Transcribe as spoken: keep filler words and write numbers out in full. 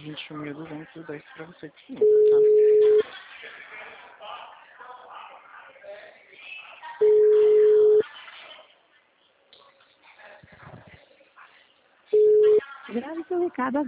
vinte e um mil duzentos e dez para você de novo, tá? Grave seu recado